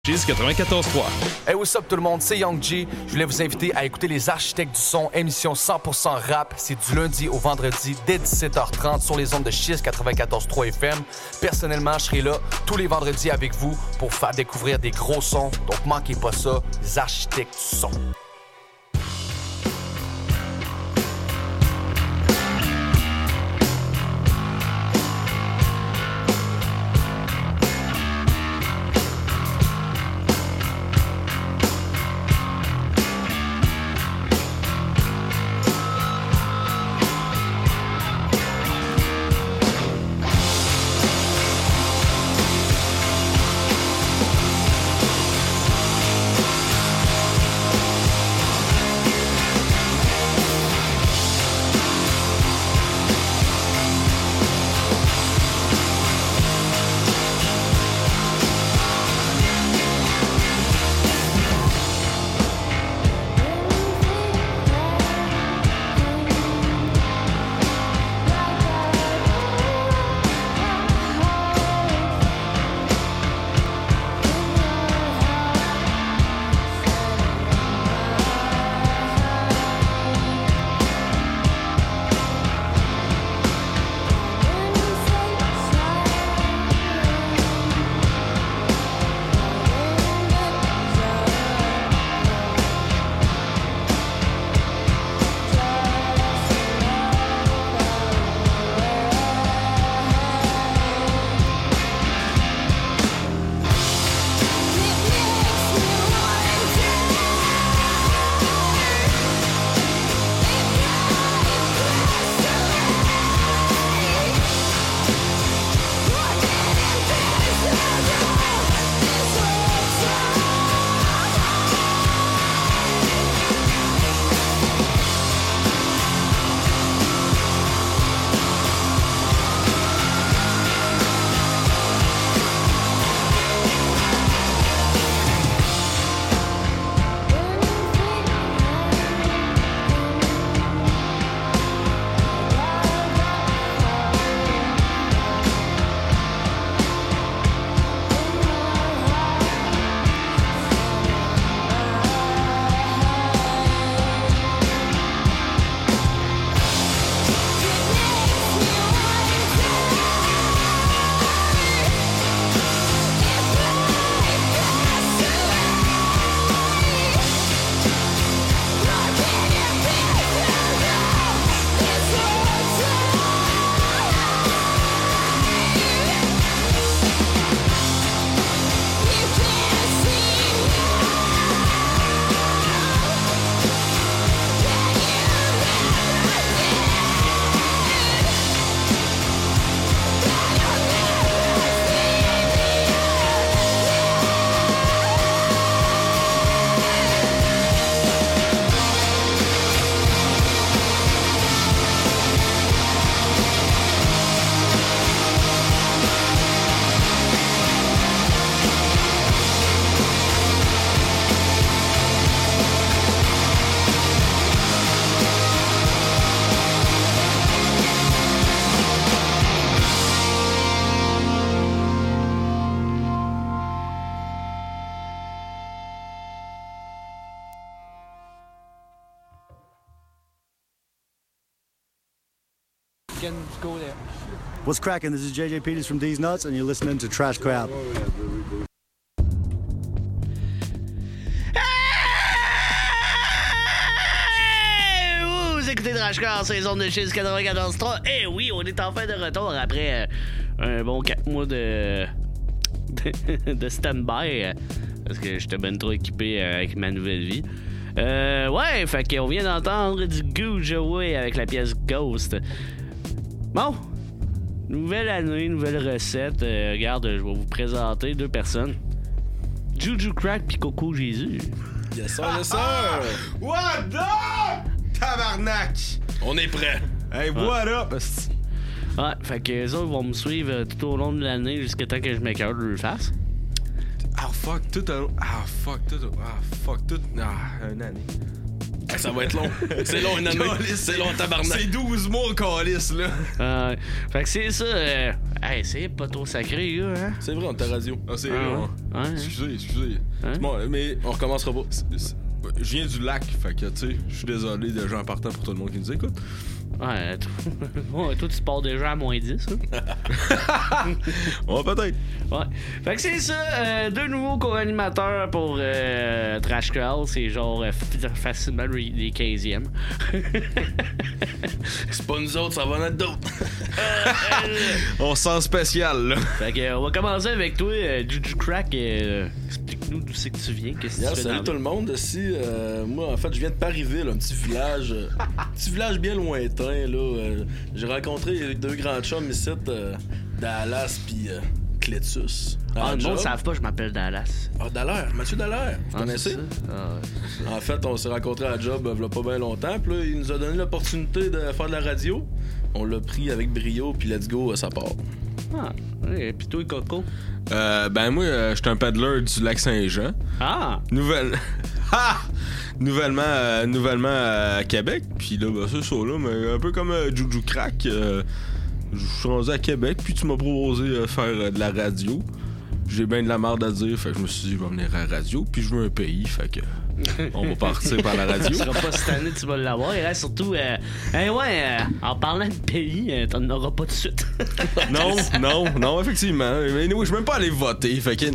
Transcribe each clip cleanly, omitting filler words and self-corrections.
Cheese 94.3. Hey, what's up tout le monde, c'est Young G. Je voulais vous inviter à écouter Les Architectes du Son, émission 100% rap. C'est du lundi au vendredi dès 17h30 sur les ondes de Cheese 94.3 FM. Personnellement, je serai là tous les vendredis avec vous pour faire découvrir des gros sons. Donc manquez pas ça, Les Architectes du Son. Go there. What's cracking? This is JJ Peters from These Nuts, and you're listening to Trash Crowd. Vous écoutez Trash Crowd sur les ondes de Cheese 94.3. Eh oui, on est enfin de retour après un bon 4 mois de stand-by parce que j'étais ben trop équipé avec ma nouvelle vie. Ouais, fait qu'on vient d'entendre du Gouge Away avec la pièce Ghost. Bon, nouvelle année, nouvelle recette. Regarde, je vais vous présenter deux personnes. Juju Crack pis Coco Jésus. Yes sir, yes sir! What up? Tabarnak! On est prêt. Hey, what up? Ouais, fait que les autres vont me suivre tout au long de l'année jusqu'à temps que je m'écœure de le face. Ah, fuck, tout. Une année. Ça va être long. C'est long, une année. C'est long, tabarnak. C'est 12 mois, calice, là. Fait que c'est ça. Hey, c'est pas trop sacré, gars, hein? C'est vrai, on est à radio. Ah, c'est Ah, vrai. ouais. Ouais. Excusez. Hein? Bon, mais On recommencera pas. je viens du lac, fait que, tu sais, je suis désolé déjà en partant pour tout le monde qui nous écoute. Ouais, ouais, toi, tu pars déjà à moins 10, hein? Ouais, peut-être. Ouais. Fait que c'est ça, 2 nouveaux co-animateurs pour Trash Crowd, c'est genre facilement les 15e. C'est pas nous autres, ça va en être d'autres. On se sent spécial, là. Fait que, on va commencer avec toi, Juju Crack. Explique-nous d'où c'est que tu viens, qu'est-ce que tu fais Salut dans tout le monde. Si, moi, en fait, je viens de Parisville, un petit village bien lointain. Là, j'ai rencontré 2 grands chums ici, Dallas puis Cletus. Ah, le monde ne savent pas, je m'appelle Dallas. Ah, Dallaire, Mathieu Dallaire. Vous connaissez? Ah, En fait, on s'est rencontrés à la job il y a pas bien longtemps. Puis là, il nous a donné l'opportunité de faire de la radio. On l'a pris avec brio, puis let's go, ça part. ouais. Pis toi, Coco? Ben moi, je suis un paddler du lac Saint-Jean. Ah! Nouvellement à Québec. Puis là, ben, c'est ça, là, mais un peu comme Juju Crack. Je suis rendu à Québec, puis tu m'as proposé de faire de la radio. J'ai bien de la merde à dire, fait que je me suis dit, je vais venir à la radio, puis je veux un pays, fait que on va partir par la radio. Tu seras pas cette année, tu vas l'avoir. Il reste surtout, en parlant de pays, t'en auras pas de suite. Non, effectivement. Mais anyway, je suis même pas allé voter, fait que...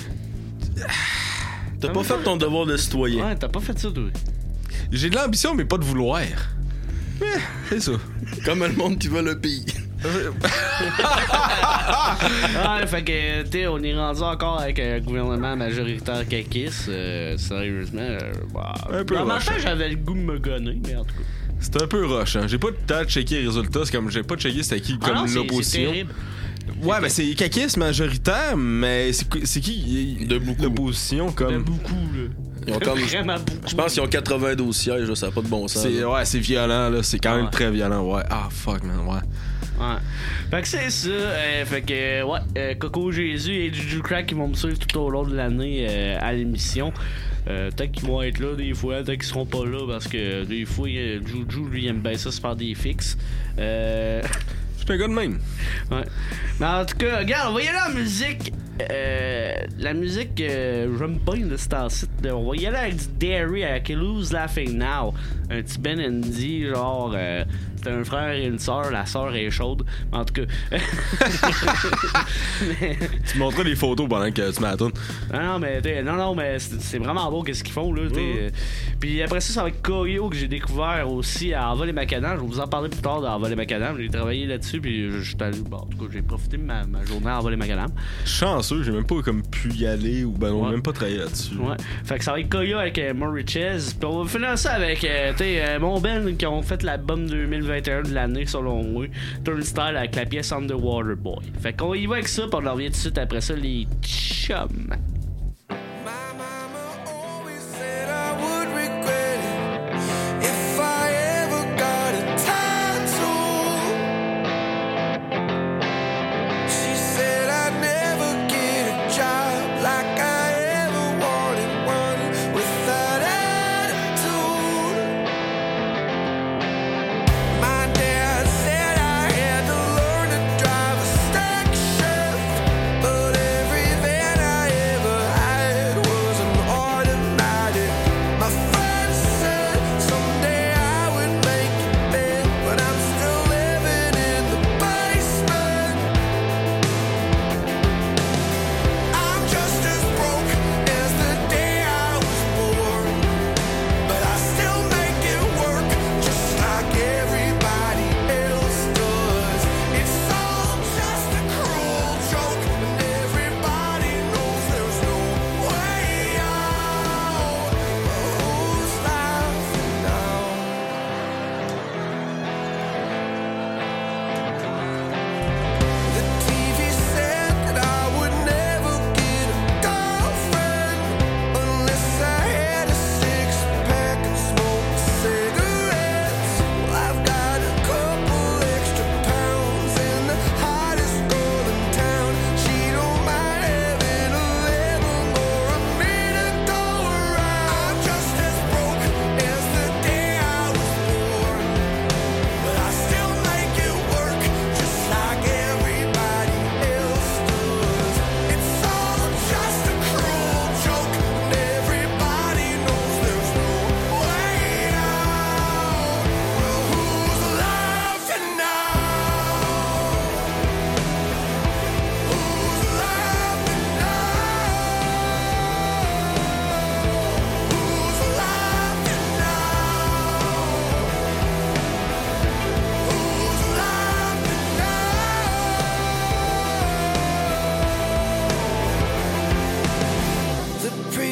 T'as pas fait ton devoir de citoyen. Ouais, t'as pas fait ça, toi. J'ai de l'ambition, mais pas de vouloir. C'est ça. Comme le monde qui veut le pays. Ouais, fait que, tu sais, on est rendu encore avec un gouvernement majoritaire caquiste. Sérieusement, un peu dans ma rush, tête, hein. j'avais le goût de me gonner, mais en tout cas. C'est un peu rush, hein. J'ai pas de temps de checker les résultats. C'est comme j'ai pas checké c'était qui comme Ah non, c'est l'opposition. terrible. Ouais, ben c'est caquiste majoritaire, mais c'est qui De beaucoup. l'opposition De comme. beaucoup, là. Ils ont comme... Vraiment beaucoup. Je pense qu'ils ont 92 sièges, là, ça n'a pas de bon sens. là. C'est violent, là. C'est quand même Ouais. très violent, ouais. Ah, fuck, man, ouais. Ouais. Fait que c'est ça. Fait que, Coco Jésus et Juju Crack qui vont me suivre tout au long de l'année à l'émission. Peut-être qu'ils vont être là des fois, peut-être qu'ils seront pas là parce que des fois, Juju, lui, aime bien ça se faire des fixes. Je suis un gars de même. Ouais. Mais en tout cas, regarde, on va y aller en musique. La musique, j'aime bien de ce temps-ci. On va y aller avec du Dairy, avec Who's Laughing Now. Un petit Ben Andy, genre, c'est un frère et une sœur. La sœur est chaude. Mais en tout cas. Tu me montrais les photos pendant que tu m'attends. Non, mais c'est vraiment beau qu'est-ce qu'ils font, là. Puis après ça va être Koyo que j'ai découvert aussi à Envol et Macadam. Je vais vous en parler plus tard d'Envol et Macadam. J'ai travaillé là-dessus, puis je suis allé. Bon, en tout cas, j'ai profité de ma journée à Envol et Macadam. Chanceux, j'ai même pas comme pu y aller ou ben on Ouais. même pas travaillé là-dessus. Ouais. Fait que ça va être Koyo avec Mauritius. Puis on va finir ça avec mon Ben qui ont fait l'album 2021 de l'année selon moi. Turnstile avec la pièce Underwater Boy. Fait qu'on y va avec ça, puis on revient tout de suite après ça, les chums. But every van I ever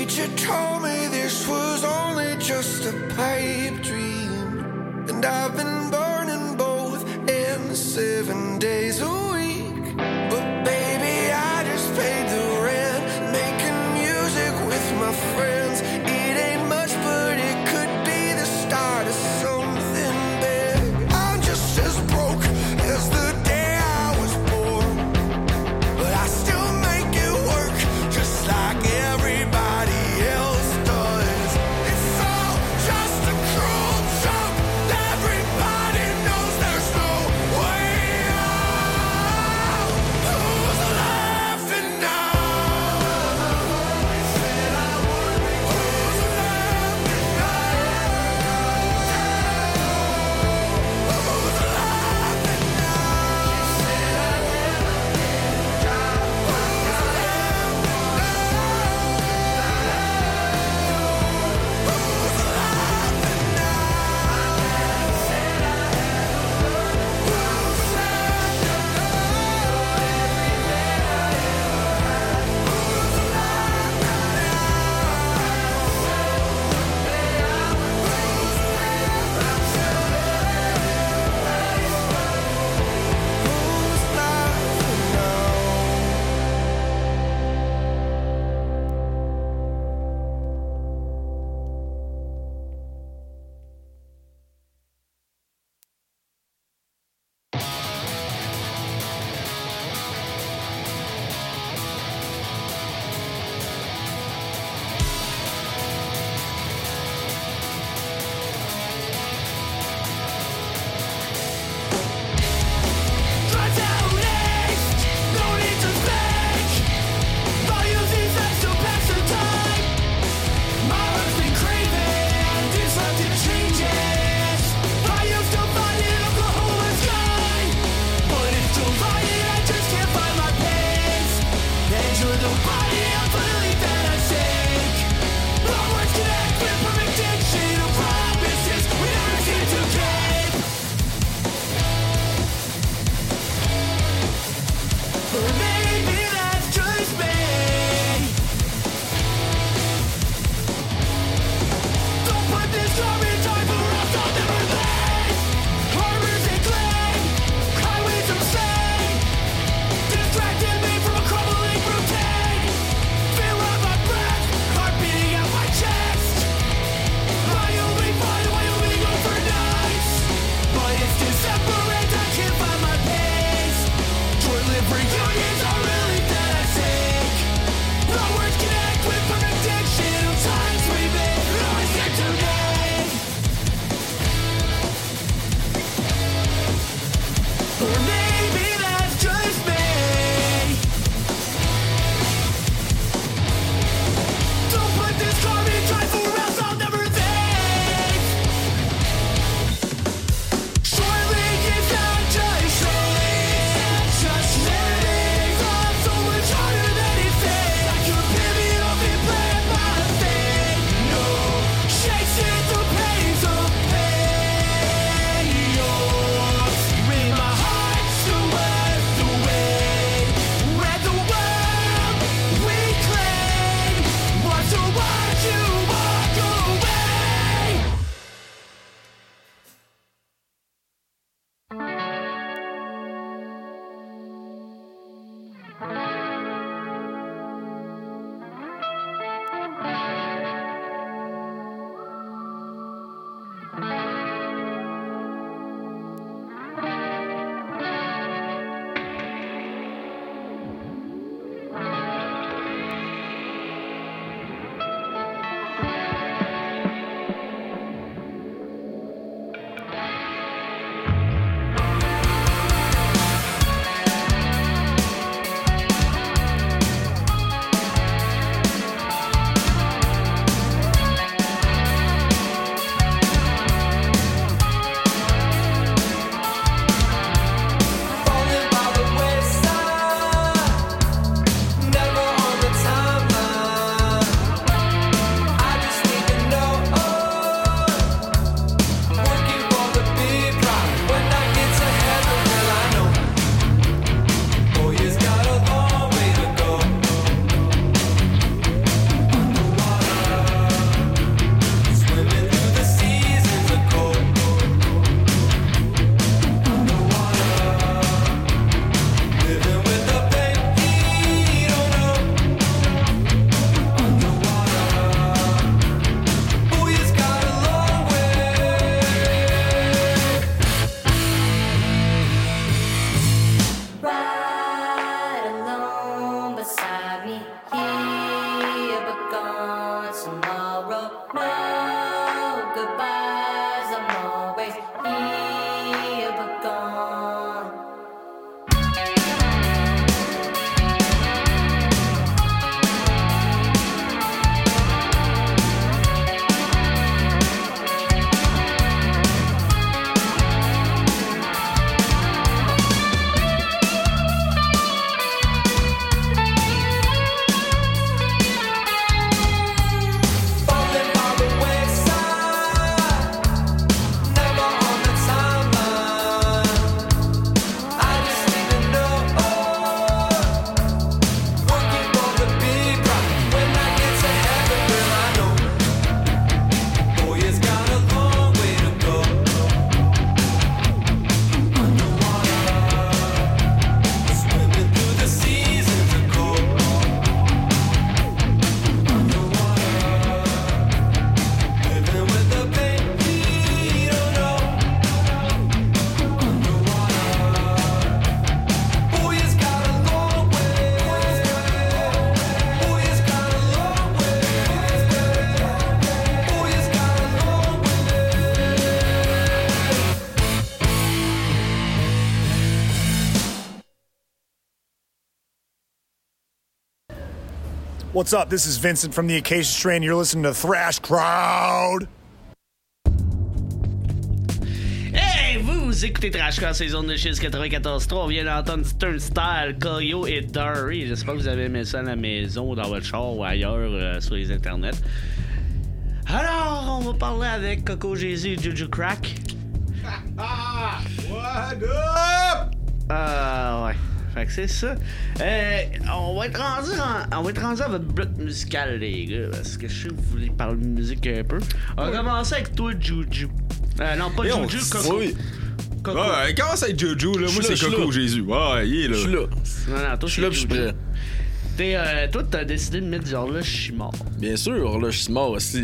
teacher told me this was only just a pipe dream, and I've been burning both ends 7 days a week. But baby, I just paid the rent, making music with my friends. It ain't much, but it could be the start of something big. I'm just as broke as the day I was born, but I still make it work just like everybody else does. It's all just a cruel joke. Everybody knows there's no way out. Who's laughing now? Who's laughing What's up? This is Vincent from the Acacia Strain. You're listening to Thrash Crowd. Hey, vous écoutez Trashcast, saison de Chiz 94.3. On vient d'entendre du Turnstile, Koyo et Dory. J'espère que vous avez aimé ça à la maison, dans votre char ou ailleurs sur les internets. Alors, on va parler avec Coco Jésus et Juju Crack. What up? Ouais. Fait que c'est ça. On va être rendu à votre bloc musical, les gars. Parce que je sais que vous voulez parler de musique un peu. On va commencer avec toi, Juju. Non, pas Juju, Coco. Oui. Coco. Ouais, commence avec Juju, là. Moi, c'est Coco Jésus. Ouais, il est là. Je suis là. Non, toi, Je suis là, puis je suis prêt. Toi, t'as décidé de mettre du Horloge je suis mort. Bien sûr, Horloge je suis mort aussi.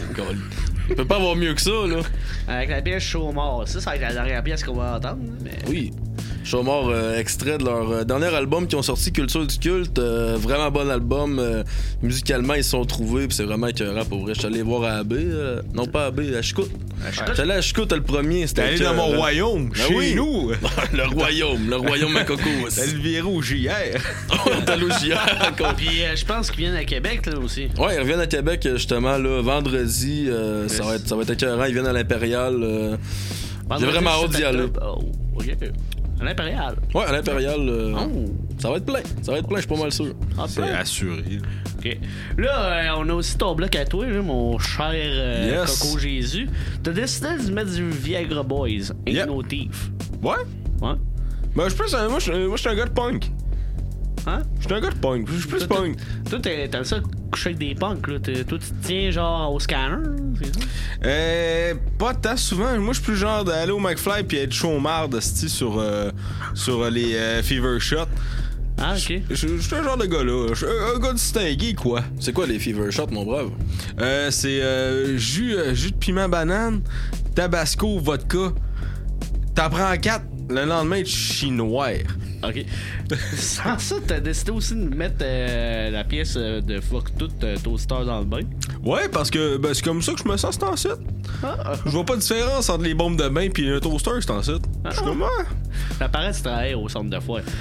Il peut pas avoir mieux que ça, là. Avec la pièce Chaud mort. Ça va être la dernière pièce qu'on va entendre. Mais... Oui. Chaud mort, extrait de leur dernier album qui ont sorti, Culture du culte. Vraiment bon album. Musicalement, ils se sont trouvés, puis c'est vraiment écœurant pour vrai. Je suis allé voir à AB. Non, pas à AB, à Chicoute. J'étais allé à Chicoute le premier. C'était allé dans mon royaume, chez nous. le royaume à Coco aussi. T'as le viré au JR. T'as le JR encore. Puis je pense qu'ils viennent à Québec, là aussi. Ouais, ils reviennent à Québec, justement, là, vendredi. Ça va être écœurant. Ils viennent à l'Impérial. J'ai vraiment hâte d'y aller. Oh, ok. À l'Impérial. Ouais, à l'Impérial. Ça va être plein. Je suis pas mal sûr. C'est assuré. OK. Là, on a aussi ton bloc à toi, là, mon cher Coco Jésus. T'as décidé de mettre du Viagra Boys, Ain't No Thief. Ouais? Ouais. Ben, moi, je suis un gars de punk. Hein? Je suis un gars de punk. Je suis plus punk. Toi, t'as ça coucher avec des punks, là. Toi, tu te tiens genre au scanner, c'est ça? Pas tant souvent. Moi, je suis plus genre d'aller au McFly puis être chômard sur les Fever Shots. Ah, ok. Je suis un genre de gars là. Je suis un gars distingué, quoi. C'est quoi les Fever Shots, mon brave? C'est jus de piment banane, tabasco, vodka. T'en prends 4, le lendemain, tu chies noir. Ok. Sans ça, t'as décidé aussi de mettre la pièce de Fuck Tout Toaster dans le bain. Ouais, parce que c'est comme ça que je me sens, c'est en site. Je vois pas de différence entre les bombes de bain et un toaster, c'est en site. Je suis comme, Ça paraît que tu travailles au centre de foire.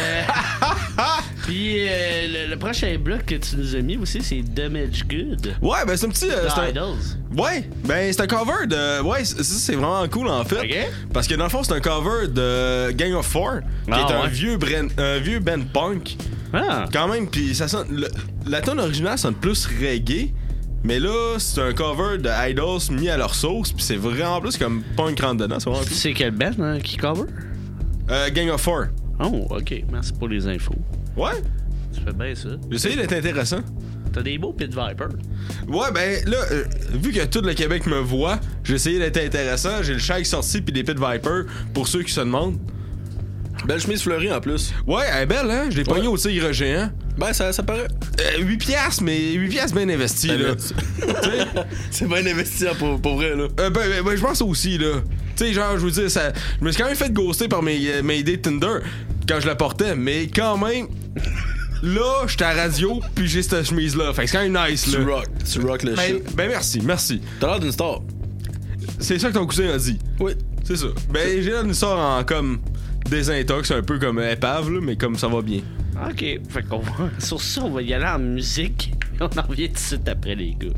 Puis le prochain bloc que tu nous as mis aussi, c'est Damage Good. Ouais, c'est un petit. Idols. Ouais, c'est un cover de. Ouais, c'est vraiment cool en fait. Okay. Parce que dans le fond, c'est un cover de Gang of Four, qui est un vieux band punk. Ah. Quand même, puis ça sonne. La tune originale sonne plus reggae. Mais là, c'est un cover de Idols mis à leur sauce, puis c'est vraiment plus comme punk rentre dedans. C'est quel band qui cover? Gang of Four. Oh, ok. Merci pour les infos. Ouais. Tu fais bien ça. J'ai essayé d'être intéressant. T'as des beaux Pit Viper. Ouais, là, vu que tout le Québec me voit, j'ai essayé d'être intéressant. J'ai le Shag sorti puis des Pit Viper pour ceux qui se demandent. Belle chemise fleurie en plus. Ouais, elle est belle, hein? Je l'ai pogné au tigre géant. Ça paraît. 8 piastres, mais 8 piastres bien investis, là. C'est bien investi pour vrai, là. Je pense aussi, là. Tu sais, genre, je veux dire, je me suis quand même fait ghoster par mes idées de Tinder quand je la portais, mais quand même, là, j'étais à la radio, puis j'ai cette chemise-là. Fait que c'est quand même nice, là. Tu rock le shit. Merci. T'as l'air d'une star. C'est ça que ton cousin a dit. Oui. C'est ça. J'ai l'air d'une star en comme désintox, un peu comme épave, là, mais comme ça va bien. Ok, fait qu'on va. Sur ça, on va y aller en musique. On en revient tout de suite après, les gars.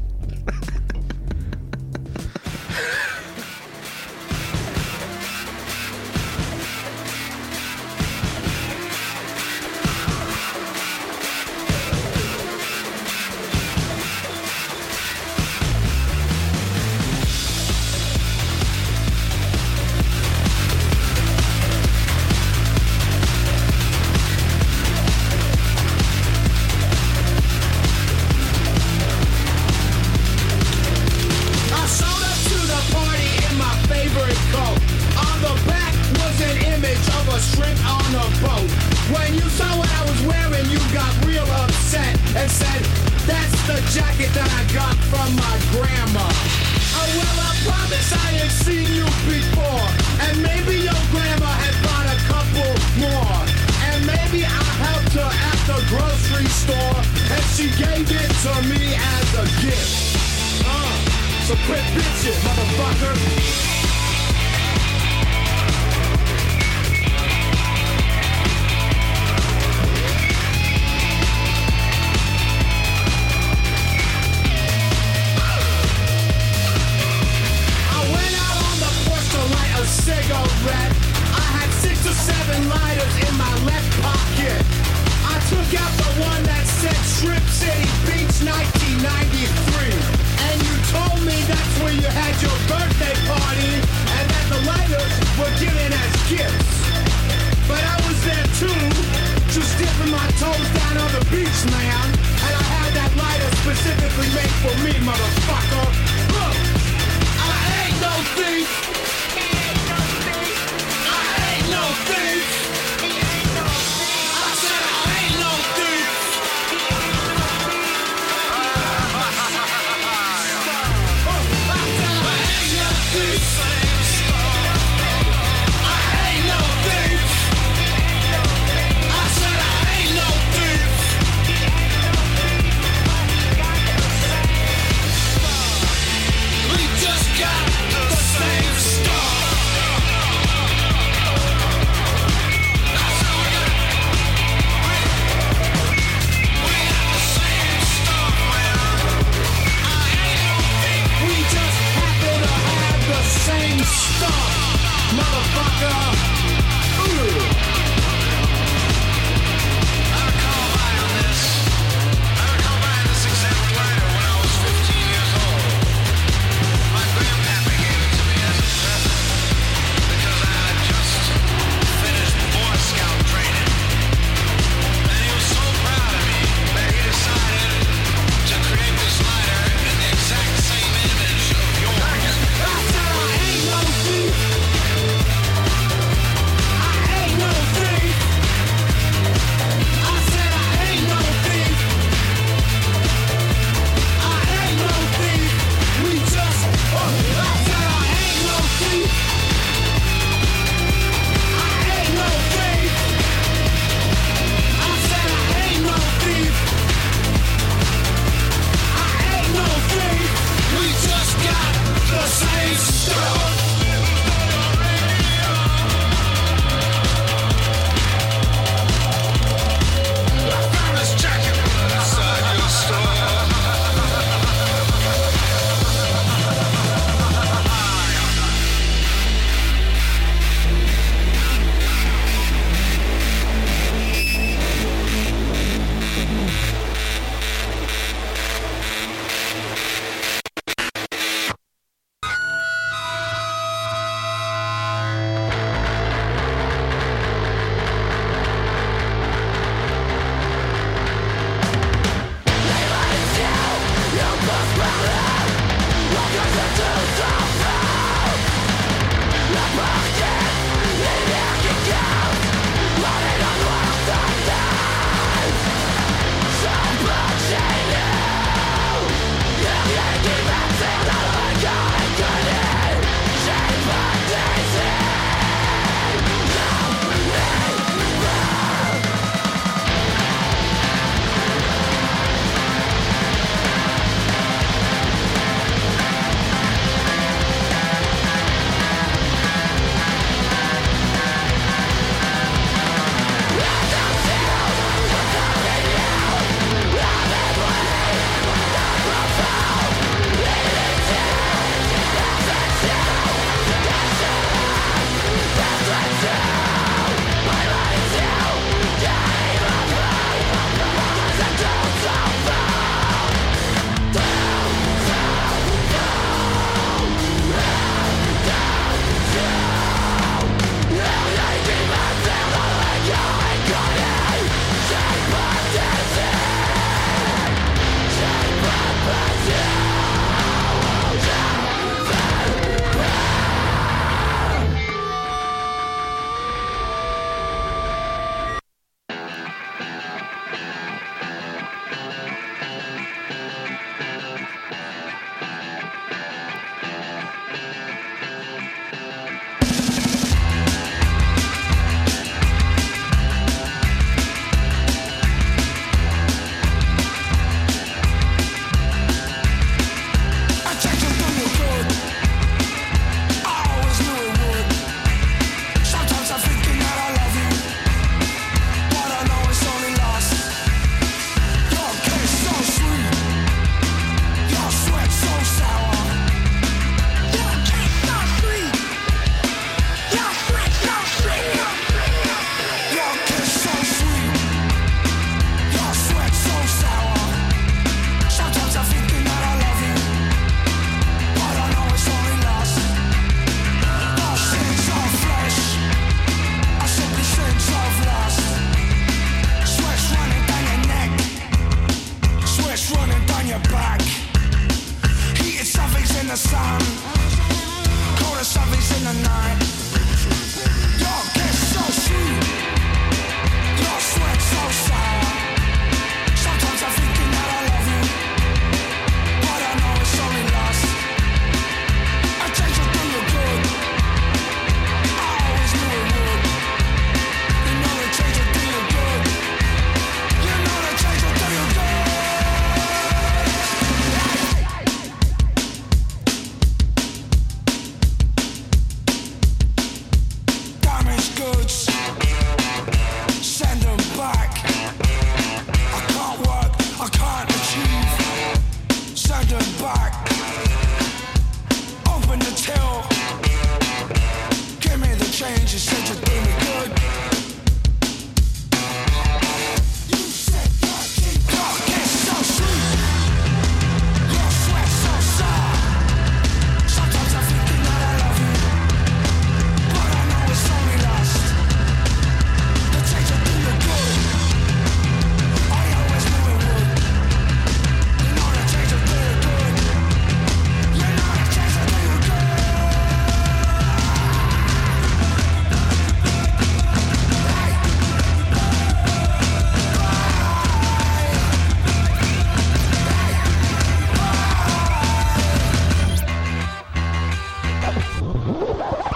Open the till. Give me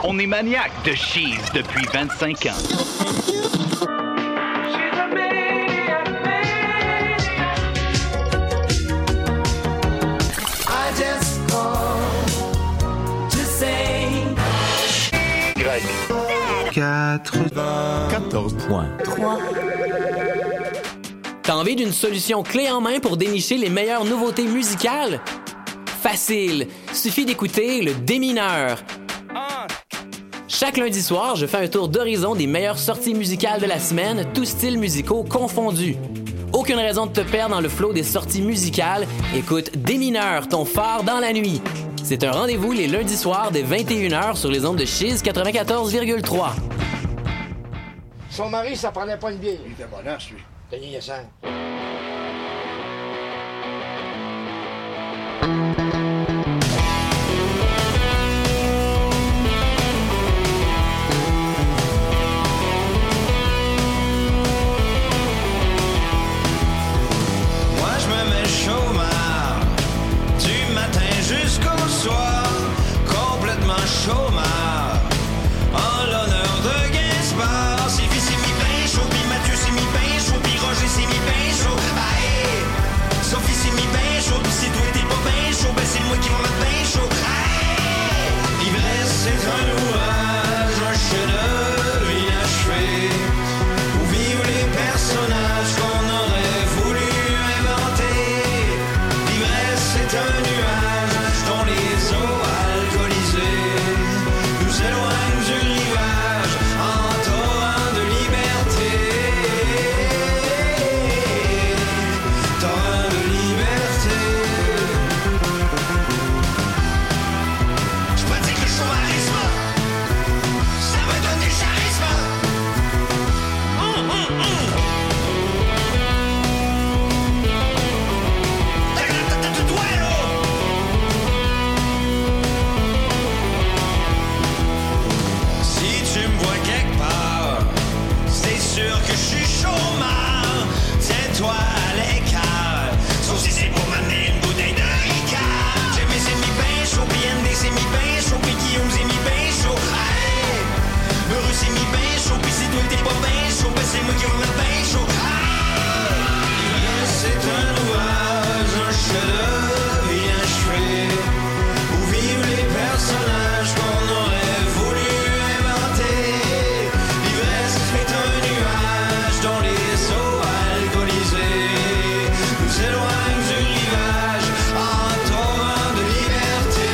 On est maniaque de cheese depuis 25 ans. Greg. 14.3. T'as envie d'une solution clé en main pour dénicher les meilleures nouveautés musicales? Facile! Suffit d'écouter le Démineur. Chaque lundi soir, je fais un tour d'horizon des meilleures sorties musicales de la semaine, tous styles musicaux confondus. Aucune raison de te perdre dans le flot des sorties musicales. Écoute Démineur, ton phare dans la nuit. C'est un rendez-vous les lundis soirs dès 21h sur les ondes de Chiz 94,3. Son mari, ça prenait pas une bière. Il était bonasse, lui. Denis Yassin. Moi je me mets chômeur du matin jusqu'au soir, complètement chômeur en l'honneur de Gainsbourg. Sylvie c'est mi pain chaud, puis Mathieu c'est mi pain chaud, puis Roger c'est mi pain chaud. Aïe, Sophie c'est mi pain chaud, puis si toi t'es pas pain chaud, ben c'est moi qui va mettre pain chaud. Aïe, l'ivresse c'est un ouvrage, un chef-d'œuvre inachevé, où vivent les personnages qu'on aurait voulu inventer. L'ivresse c'est un nuage dont les eaux alcoolisées nous éloignent du rivage en torrent de liberté. Torrent de liberté. Je pratique le chômarisme, ça me donne du charisme. Si tu me vois quelque part, c'est sûr que je suis chômeur. Tiens-toi à l'écart, sauf si c'est pour m'amener une bouteille de Ricard. J'ai mes amis ben chaud, puis ND c'est mi ben chaud, puis Guillaume c'est mi ben chaud. Hey! Heureux c'est mi ben chaud, puis si toi t'es pas ben chaud, ben c'est moi qui vais mettre ben chaud. Hey! C'est un ouvrage, un chef-d'œuvre inachevé, où vivent les personnages qu'on aurait voulu inventer. L'ivresse est un nuage dont les eaux alcoolisées nous éloignent du rivage en torrent de liberté.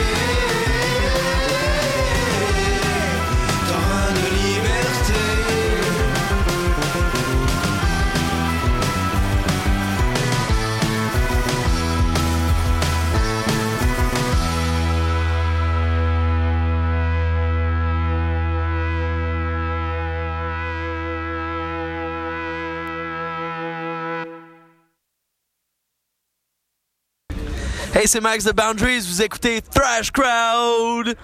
Torrent de liberté. Hey, c'est Max de Boundaries, vous écoutez Thrash Crowd!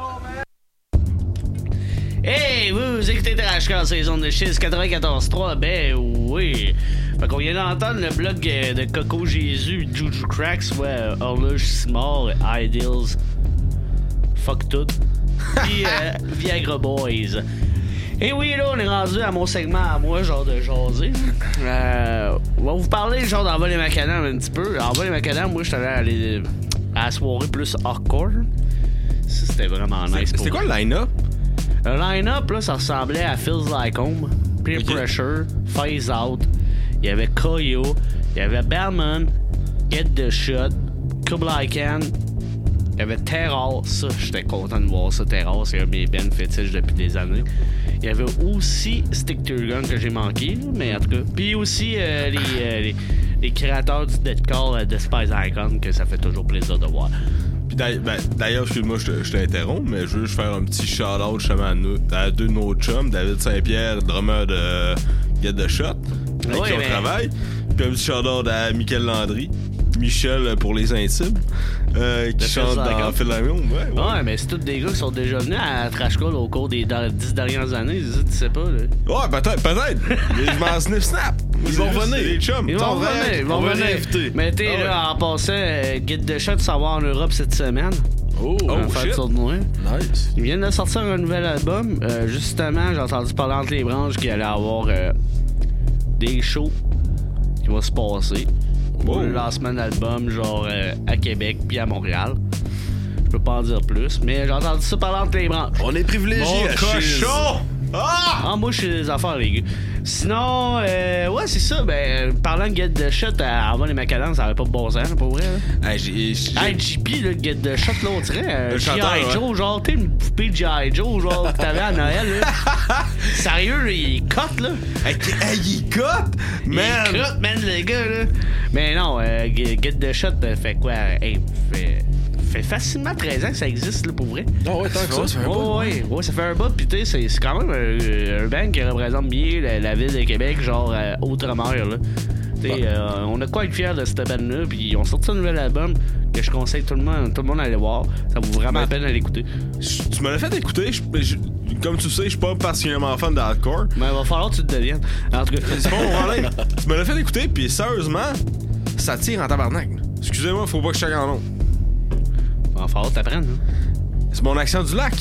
Hey, vous écoutez Trash Crowd sur les ondes de Chiz 94.3, ben oui. Fait qu'on vient d'entendre le blog de Coco Jésus, Juju Cracks, ouais, Horloge Small, Ideals, Fuck Tout, pis Viagra Boys. Et oui, là, on est rendu à mon segment à moi, genre de jaser. On va vous parler, genre, d'Envol et Macadam un petit peu. Envol et Macadam, moi, je suis allé aller à la soirée plus hardcore. Ça, c'était vraiment nice. C'était quoi le line-up? Le line-up, là, ça ressemblait à Feels Like Home, Peer Pressure, Phase Out. Il y avait Koyo, il y avait Bellman, Get the Shot, Kublai Khan. Il y avait Terror, ça, j'étais content de voir ça. Terror, c'est un de mes bands fétiches depuis des années. Il y avait aussi Stick to Your Gun que j'ai manqué, mais en tout cas. Puis aussi les créateurs du deathcore de Spice Icon, que ça fait toujours plaisir de voir. Puis d'ailleurs, excuse-moi, je t'interromps, mais je veux juste faire un petit shout-out justement à deux de nos chums, David Saint-Pierre, drummer de Get the Shot, avec qui on travaille. Puis un petit shout-out à Michael Landry. Michel pour les intimes, qui chante dans Philharmon. Ouais, mais c'est tous des gars qui sont déjà venus à Trash Call au cours des 10 dernières années, tu sais pas, là. Ouais, peut-être. Mais je m'en snap. Ils vont revenir. Les chums. Ils vont revenir. On va les inviter. Mais t'es là, en passant, Guide de Shot, ça va en Europe cette semaine. faire shit. sur de moi. Nice. Ils viennent de sortir un nouvel album. Justement, j'ai entendu parler entre les branches qu'il allait avoir des shows qui vont se passer pour le lancement d'album, genre à Québec puis à Montréal. Je peux pas en dire plus, mais j'ai entendu ça parler entre les branches. On est privilégiés à Chiz. Ah, moi, je suis les affaires, les gars. Sinon, ouais, c'est ça. Ben, parlant de Get the Shot, avant les macadams, ça avait pas de bon sens, pour vrai. Là. Hey, JP, là, Get the Shot, là, on dirait le G.I. chanteur, Joe, genre, t'es une poupée G.I. Joe, genre, que t'avais à Noël, là. Sérieux, là, il cote, là. Hey, il cote, man. Il cote, man, le gars, là. Mais non, Get the Shot, fait quoi? Hey, fait facilement 13 ans que ça existe, là, pour vrai. Ah ouais, tant que ça. Ouais, ça fait un bout, pis tu sais, c'est quand même un band qui représente bien la ville de Québec, genre Outre-mer, là. On a quoi être fiers de cette band-là, pis on sorti un nouvel album que je conseille tout le monde à aller voir. Ça vaut vraiment la peine d'aller écouter. Tu me l'as fait écouter, comme tu sais, je suis pas particulièrement fan de hardcore. Mais il va falloir que tu te deviennes. En tout cas, c'est pas mon problème. Tu me l'as fait écouter, pis sérieusement, ça tire en tabarnak. Excusez-moi, faut pas que je check en nom. Il va falloir t'apprendre, hein. C'est mon accent du lac.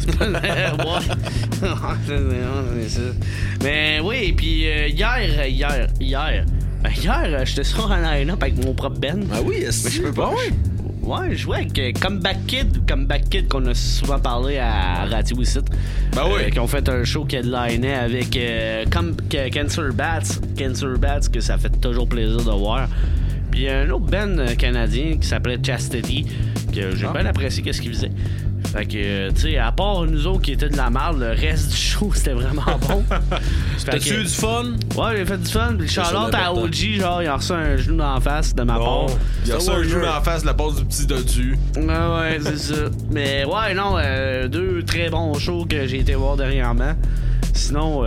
Mais oui, puis hier, j'étais sur un line-up avec mon propre band. Ah oui, mais je peux pas. Ouais, je jouais avec Comeback Kid qu'on a souvent parlé à Radio ici. Ben oui. Qui ont fait un show qui headlinait avec Cancer Bats, que ça fait toujours plaisir de voir. Puis un autre band canadien qui s'appelait Chastity, que j'ai bien apprécié qu'est-ce qu'il faisait. Fait que, tu sais, à part nous autres qui étaient de la merde, le reste du show, c'était vraiment bon. T'as-tu eu du fun? Ouais, j'ai fait du fun. Puis Charlotte à OG, genre, il a reçu un genou dans la face de ma part. Il a reçu un genou dans la face de la part du petit Dodu. Ouais, c'est ça. Mais ouais, non, 2 très bons shows que j'ai été voir dernièrement. Sinon,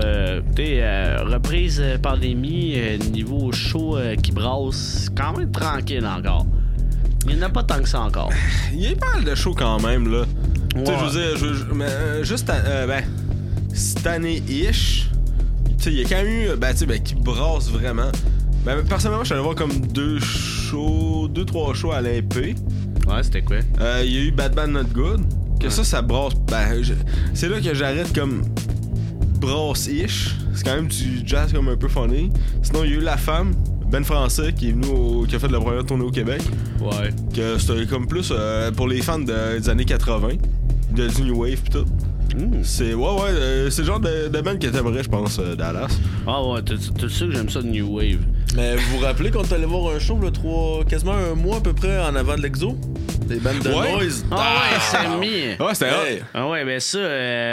reprise pandémie, niveau show qui brasse, quand même tranquille encore. Il n'y en a pas tant que ça encore. Il y a pas mal de shows quand même, là. Ouais. Tu sais, je veux dire, mais juste, cette année-ish, tu sais, il y a quand même eu, qui brasse vraiment. Ben, personnellement, je suis allé voir comme 2-3 shows à l'IP. Ouais, c'était quoi? Il y a eu Bad Bad Not Good. Que ça brasse. C'est là que j'arrête comme brasse-ish. C'est quand même du jazz comme un peu funny. Sinon, il y a eu La Femme, Ben français, qui est venu qui a fait la première tournée au Québec. Ouais. Que c'était comme plus pour les fans des années 80, de du New Wave pis tout. C'est c'est le genre de band que t'aimerais, je pense, Dallas. Ah ouais, t'es sûr que j'aime ça de New Wave. Mais vous vous rappelez quand t'allais voir un show quasiment un mois à peu près en avant de l'Exo? Des bandes de noise. Ah ouais, c'est mis. Ouais, c'était hot. Ah ouais, ben ça,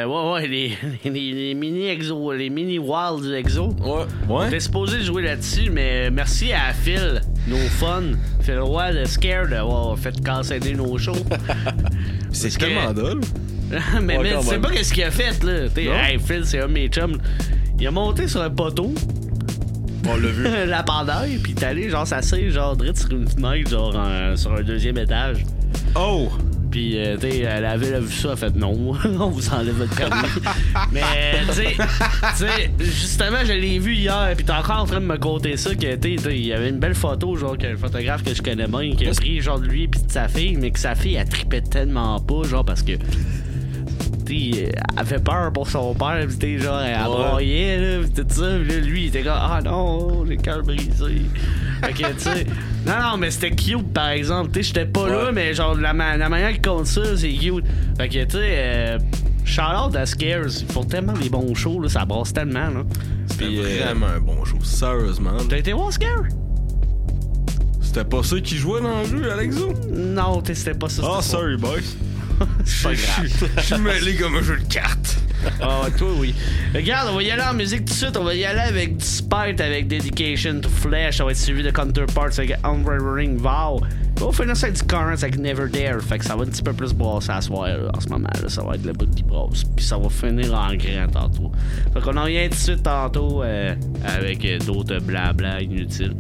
les mini Exo, les mini Wild du Exo. Ouais. On était supposé jouer là-dessus, mais merci à Phil, nos fun, Phil Roy de Scare d'avoir fait casser nos shows. C'est tellement drôle. mais tu sais pas qu'est-ce qu'il a fait, là. Hey, Phil, c'est un de mes chums. Il a monté sur un poteau. On l'a vu. La pendaille, pis t'es allé, genre, s'asseoir, genre, direct sur une fenêtre, genre, sur un 2e étage. Oh! Pis, tu sais, la ville a vu ça, elle a fait non, on vous enlève votre permis. Mais, tu sais, justement, je l'ai vu hier, pis t'es encore en train de me conter ça, que, il y avait une belle photo, genre, qu'un photographe que je connais bien, qui a pris, genre, de lui pis de sa fille, mais que sa fille, elle tripait tellement pas, genre, parce que. Elle avait peur pour son père, pis t'es genre, elle broyait, là, pis tout ça, pis là, lui, il était comme, ah non, j'ai le cœur brisé. Fait que, tu sais, non, mais c'était cute, par exemple, tu sais, j'étais pas là, mais genre, la manière qu'il compte ça, c'est cute. Fait que, tu sais, shout-out à Scares, ils font tellement des bons shows, là, ça brasse tellement, là. C'était vraiment un bon show, sérieusement. T'as été voir Scare? C'était pas ça qui jouait dans le jeu, Alexo? Non, c'était pas ça. Ah, sorry, boys. C'est pas grave. Je suis mêlé comme un jeu de cartes. Ah, toi, oui. Regarde, on va y aller en musique tout de suite. On va y aller avec Despite, avec Dedication to Flesh. Ça va être suivi de Counterparts avec Unwavering Vow. On va finir ça avec du Currents avec Never Dare. Fait que ça va un petit peu plus brasser à soir là, en ce moment. Là. Ça va être le bout qui brasse. Puis ça va finir en grand tantôt. Fait qu'on en revient tout de suite tantôt avec d'autres blabla inutiles.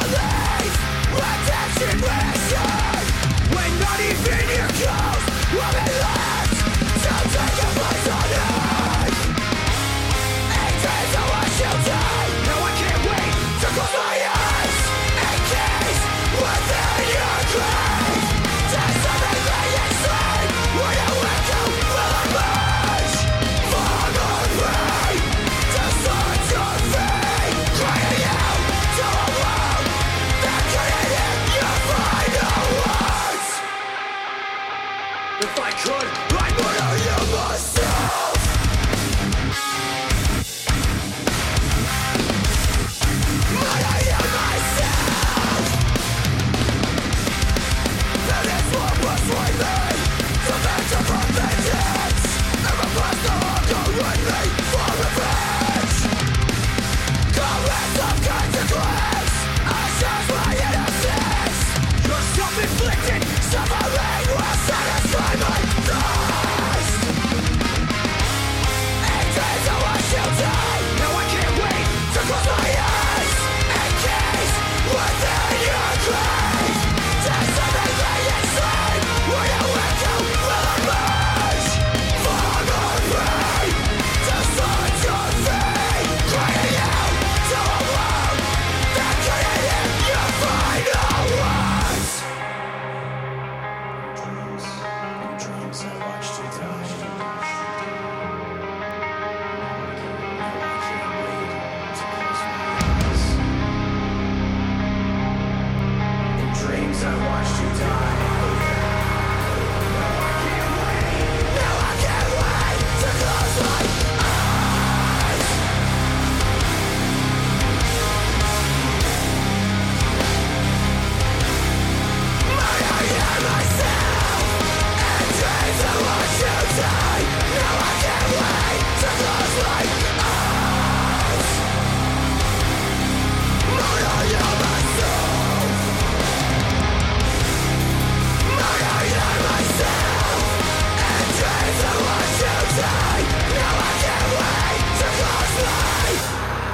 release, redemption mission. When not even your ghost will be left to take your place on earth. 8 days I watch you die. Now I can't wait to close my eyes and gaze within your grave. There's something laying straight when I wake up will emerge. Fall on me, to start your feet, crying out to a world that couldn't hear your final words. If I could, I'd murder you myself. Murder you myself. That is what was with me. The victim from vengeance. Never passed the hunger with me for revenge. Caress of consequence. I shows my innocence. Your self-inflicted suffering will satisfy my thirst. 8 days I watch you die. Now I can't wait to close my eyes and gaze within your grave. There's something laying straight when I wake up will emerge. Fall on me, to start your feet, crying out to a world that couldn't hear your final words. Dreams I watched you die. In dreams I watched you die. Now I can't wait to close my eyes. Murder you myself. In dreams I watched you die. Now I can't wait to close my eyes. Murder you myself. Murder you myself. In dreams I watched you die. Now I can't wait to close my eyes.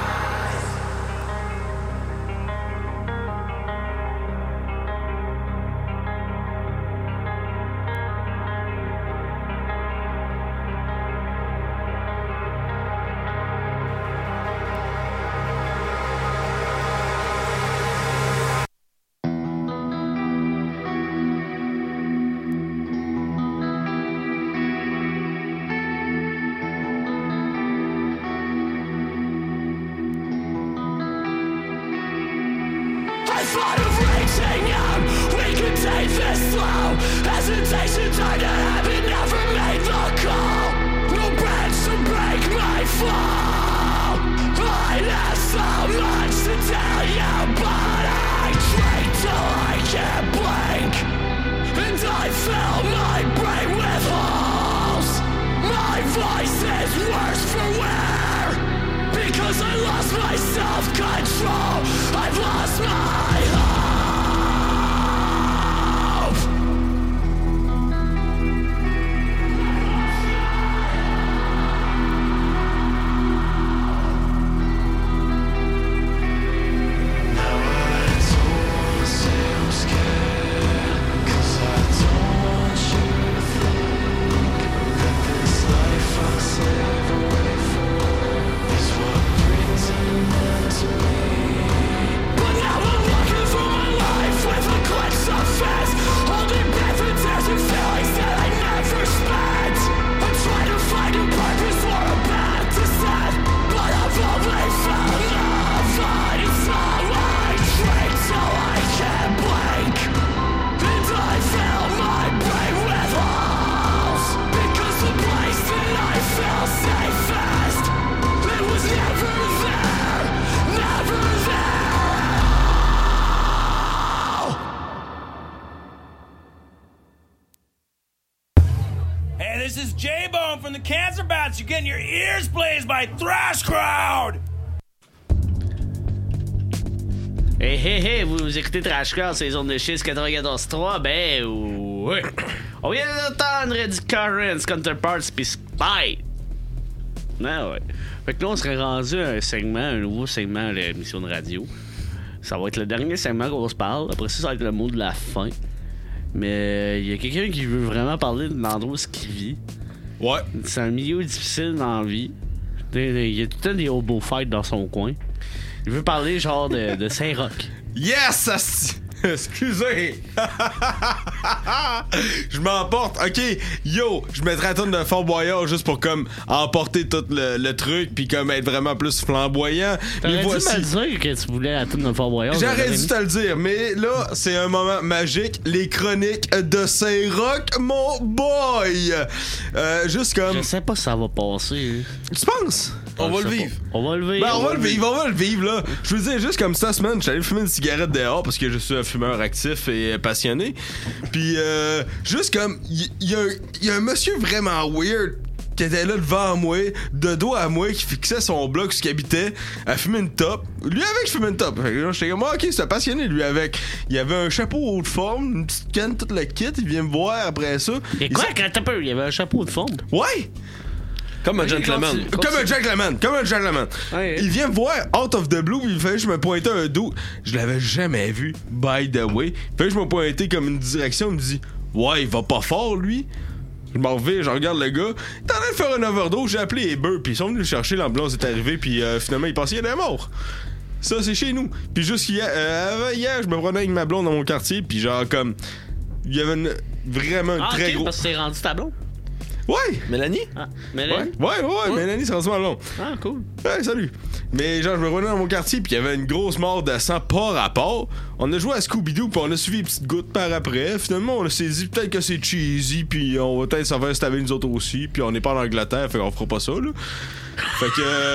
I thought of reaching out, we could take this slow. Hesitation turned to habit, never made the call. No branch to break my fall. I have so much to tell you, but I drink till I can't blink. And I fill my brain with holes. My voice is worse for wear. Because I lost my self-control, I've lost my hope. Now I don't say I'm scared, 'cause I don't want you to think that this life I slave away for is what brings an end to me. But now I'm looking for my life with a clenched up fist, holding back the tears and feelings that I never spent. I'm trying to find a purpose or a path to set, but I've only found love. It's all I drink till I can't blink, and I fill my brain with holes. Because the place that I feel safest, it was never there, never there at all. Hey, this is J-Bone from the Cancer Bats. You're getting your ears blazed by Thrash Crowd. Hey, hey, hey, vous écoutez Trash Crowd, c'est les ondes de Chiz 94.3. Ben, ouais. On vient d'entendre du Currents, Counterparts pis Spite. Ah ouais. Fait que là, on serait rendu à un nouveau segment de l'émission de radio. Ça va être le dernier segment qu'on se parle. Après ça va être le mot de la fin. Mais il y a quelqu'un qui veut vraiment parler de l'endroit où il vit. Ouais. C'est un milieu difficile dans la vie. Il y a tout le temps des hobo fights dans son coin. Il veut parler genre de Saint-Roch. Yes! Excusez! Je m'emporte. OK, yo, je mettrais la tonne de Fort Boyard juste pour comme emporter tout le truc puis comme être vraiment plus flamboyant. T'aurais dû me dire que tu voulais la tonne de Fort Boyard. J'aurais dû te le dire, mais là, c'est un moment magique. Les chroniques de Saint-Roch, mon boy! Juste comme... Je sais pas si ça va passer. Tu penses? On va le vivre. On va le vivre. Ben, on va le vivre, là. Je veux dire, juste comme cette semaine, je suis allé fumer une cigarette dehors parce que je suis un fumeur actif et passionné. Puis, juste comme, il y a un monsieur vraiment weird qui était là devant moi, de dos à moi, qui fixait son bloc sur ce qu'il habitait, à fumer une top. Lui avec, je fumais une top. Fait que là, j'étais comme, ok, c'est un passionné, lui avec. Il avait un chapeau haute forme, une petite canne, tout le kit, il vient me voir après ça. Et quoi, quand t'as peur, il y avait un chapeau de forme? Ouais! Comme un gentleman. Comme un gentleman. Ouais. Il vient me voir out of the blue, il fait je me pointais un dos. Je l'avais jamais vu, by the way. Fait je me pointais comme une direction, il me dit ouais, il va pas fort lui. Je m'en reviens, je regarde le gars. T'en train de faire un overdose, j'ai appelé les beurs, puis ils sont venus le chercher, l'ambulance est arrivée, puis finalement il pensait qu'il était mort. Ça c'est chez nous. Puis juste hier, je me promenais avec ma blonde dans mon quartier, puis genre comme il y avait vraiment un très gros. Parce que c'est rendu ta blonde? Ouais! Mélanie? Ah, Mélanie? Ouais, Mélanie, c'est rendu long. Ah, cool. Ouais, salut. Mais genre, je me revenais dans mon quartier, puis il y avait une grosse mort de sang par rapport. On a joué à Scooby-Doo, puis on a suivi les petites gouttes par après. Finalement, on s'est dit peut-être que c'est cheesy, puis on va peut-être s'en faire staver nous autres aussi, puis on n'est pas en Angleterre, fait qu'on fera pas ça, là. Fait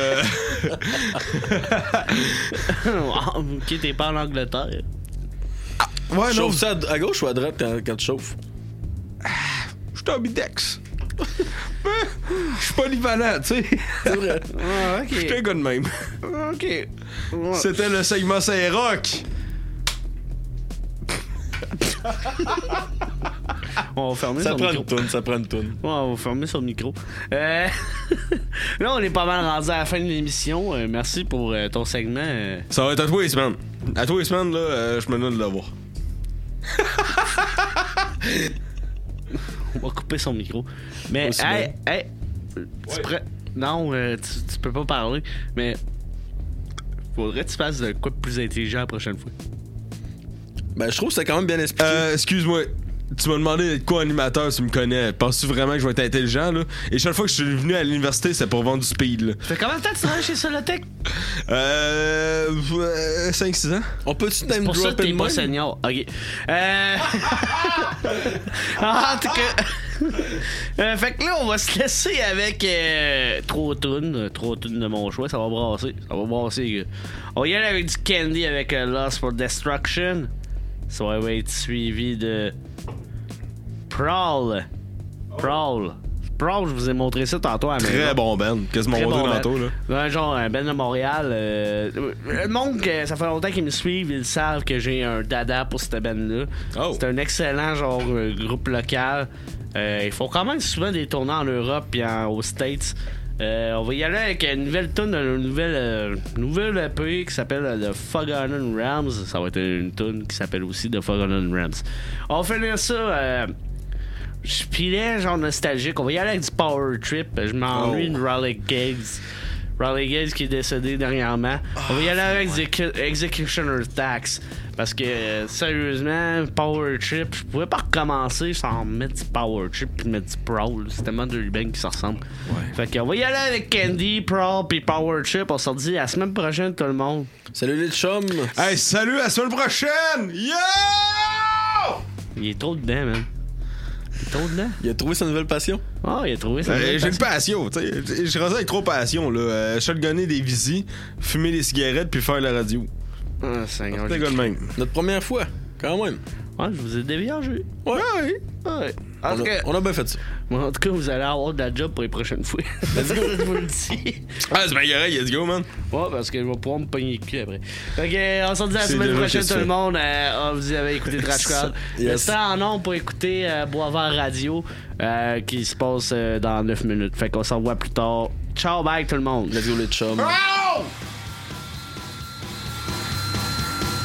que. Ok, t'es pas en Angleterre. Ah, ouais, non. Chauffe ça à gauche ou à droite quand tu chauffes? Je suis ambidex. Je suis polyvalent, tu sais. C'est vrai. Ah, ok. Je suis un gars de même. Ok. Ouais. C'était le segment Saint-Roch. On va fermer son micro. Ça prend une toune. Ouais, on va fermer son micro. Là, on est pas mal rendu à la fin de l'émission. Merci pour ton segment. Ça va être à tous les semaines. À tous les semaines, là, je me donne le devoir. On va couper son micro. Mais, hey, non, tu peux pas parler, mais faudrait que tu fasses de quoi de plus intelligent la prochaine fois. Ben, je trouve que c'est quand même bien expliqué. Excuse-moi, tu m'as demandé d'être quoi animateur, tu me connais. Penses-tu vraiment que je vais être intelligent, là? Et chaque fois que je suis venu à l'université, c'est pour vendre du speed, là. Ça fait combien de temps que tu travailles chez Solotech? 5-6 ans. On peut-tu name pour ça que dropper t'es pas senior. Ok. En tout cas. Fait que là, on va se laisser avec 3 tunes de mon choix. Ça va brasser. Gars. On va y aller avec du Candy avec Lost for Destruction. Ça va être suivi de Prowl, je vous ai montré ça tantôt à la maison. Très bon Ben, quasiment montré tantôt, là. Ouais, genre un Ben de Montréal. Le monde, ça fait longtemps qu'ils me suivent, ils savent que j'ai un dada pour cette Ben-là. Oh. C'est un excellent genre groupe local. Ils font quand même souvent des tournées en Europe et aux States. On va y aller avec une nouvelle tune, une nouvelle EP qui s'appelle The Forgotten Realms. Ça va être une tune qui s'appelle aussi The Forgotten Realms. On va finir ça. Je pilais genre nostalgique. On va y aller avec du Power Trip. Je m'ennuie de Raleigh Giggs qui est décédé dernièrement. On va y aller avec The Executioner Tax. Parce que sérieusement, Power Trip, je pouvais pas recommencer sans mettre du Power Trip puis mettre du Prowl. C'est tellement deux bangs qui se ressemblent. Ouais. Fait qu'on va y aller avec Candy, Prowl puis Power Trip. On se dit à la semaine prochaine tout le monde. Salut les chums. Hey, salut à la semaine prochaine. Yo! Il est trop dedans, man. Il a trouvé sa nouvelle passion? Ah, il a trouvé sa nouvelle passion. J'ai une passion, tu sais. Je suis rendu avec trop passion, là. Shotgunner des visies, fumer des cigarettes, puis faire la radio. Ah, Seigneur. C'est le gars de même. Notre première fois, quand même. Ouais, je vous ai déviagé. Ouais. On a bien fait ça. En tout cas, vous allez avoir de la job pour les prochaines fois. Let's go. Je vous le dis. Ah, c'est bien correct, let's go, man. Ouais, parce que je vais pouvoir me pogner le cul après. Fait que, on se dit à la semaine prochaine, tout le monde. Vous avez écouté Trash Crowd. Restez en nombre pour écouter Boisvert Radio qui se passe dans 9 minutes. Fait qu'on s'en voit plus tard. Ciao, bye tout le monde. Let's go, les chums.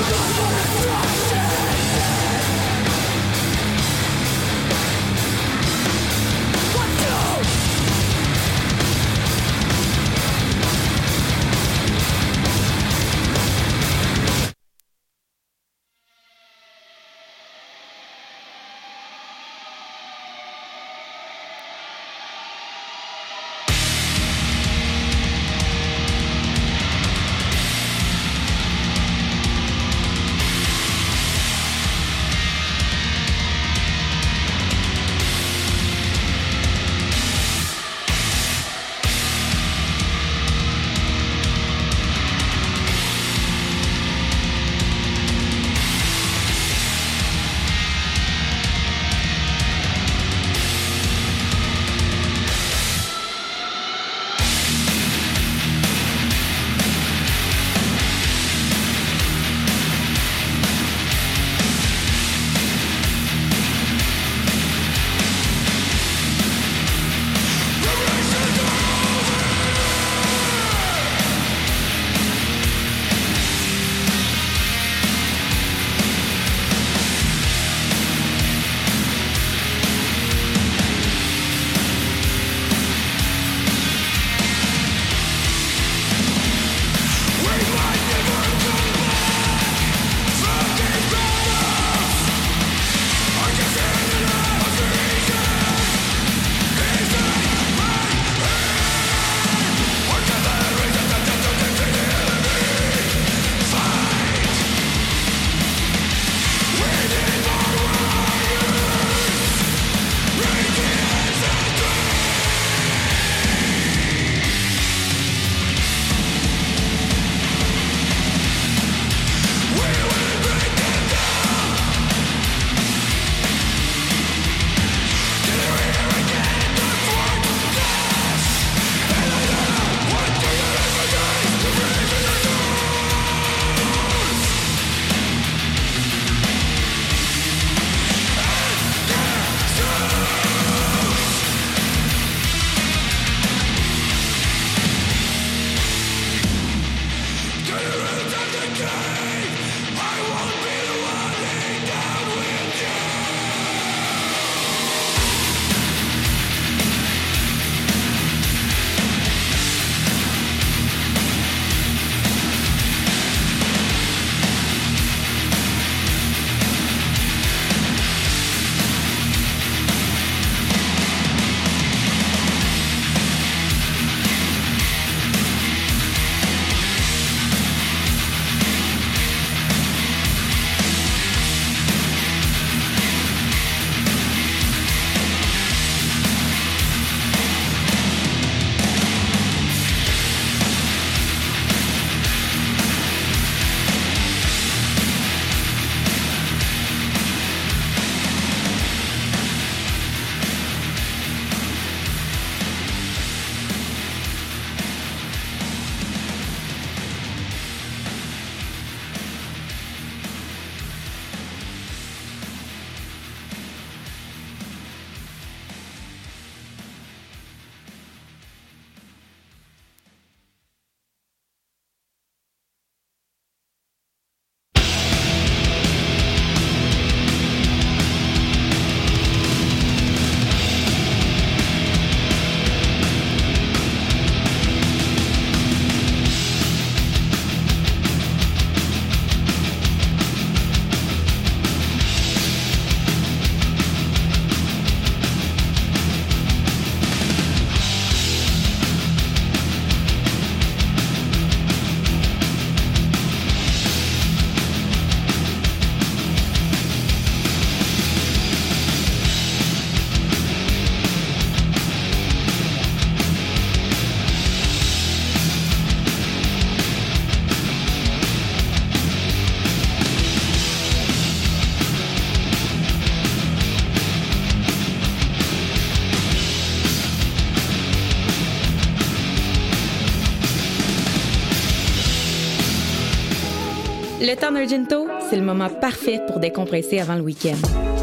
Le temps d'Argento, c'est le moment parfait pour décompresser avant le week-end.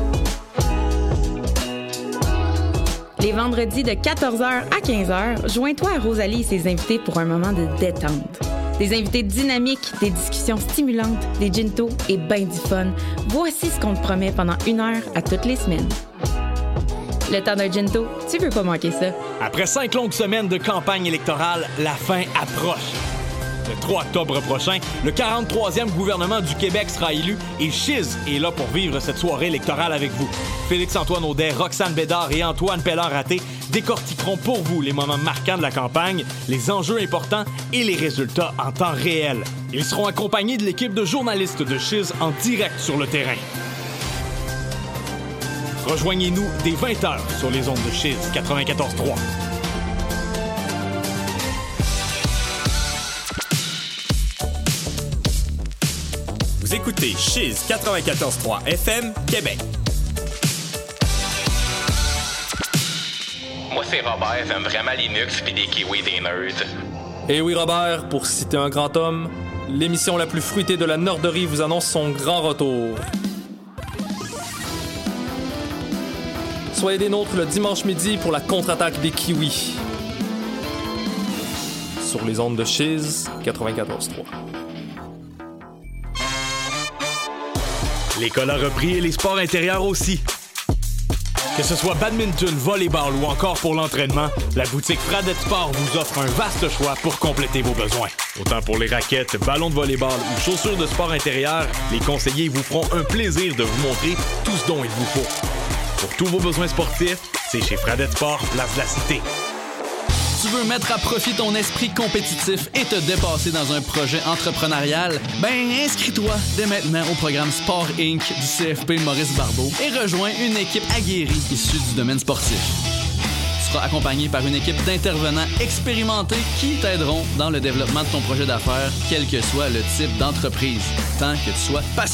Les vendredis de 14h à 15h, joins-toi à Rosalie et ses invités pour un moment de détente. Des invités dynamiques, des discussions stimulantes, des gintos et ben du fun. Voici ce qu'on te promet pendant 1 heure à toutes les semaines. Le temps d'un ginto, tu veux pas manquer ça. Après 5 longues semaines de campagne électorale, la fin approche. Le 3 octobre prochain, le 43e gouvernement du Québec sera élu et Chiz est là pour vivre cette soirée électorale avec vous. Félix-Antoine Audet, Roxane Bédard et Antoine Pellin-Raté décortiqueront pour vous les moments marquants de la campagne, les enjeux importants et les résultats en temps réel. Ils seront accompagnés de l'équipe de journalistes de Chiz en direct sur le terrain. Rejoignez-nous dès 20h sur les ondes de Chiz 94.3. Vous écoutez Chiz 94.3 FM, Québec. Moi, c'est Robert, j'aime vraiment Linux pis des kiwis des nerds. Et oui, Robert, pour citer un grand homme, l'émission la plus fruitée de la nerderie vous annonce son grand retour. Soyez des nôtres le dimanche midi pour la contre-attaque des kiwis. Sur les ondes de Chiz 94.3. L'école a repris et les sports intérieurs aussi. Que ce soit badminton, volleyball ou encore pour l'entraînement, la boutique Fradette Sport vous offre un vaste choix pour compléter vos besoins. Autant pour les raquettes, ballons de volleyball ou chaussures de sport intérieur, les conseillers vous feront un plaisir de vous montrer tout ce dont il vous faut. Pour tous vos besoins sportifs, c'est chez Fradette Sport, place de la Cité. Tu veux mettre à profit ton esprit compétitif et te dépasser dans un projet entrepreneurial? Ben, inscris-toi dès maintenant au programme Sport Inc. du CFP Maurice Barbeau et rejoins une équipe aguerrie issue du domaine sportif. Tu seras accompagné par une équipe d'intervenants expérimentés qui t'aideront dans le développement de ton projet d'affaires, quel que soit le type d'entreprise, tant que tu sois passionné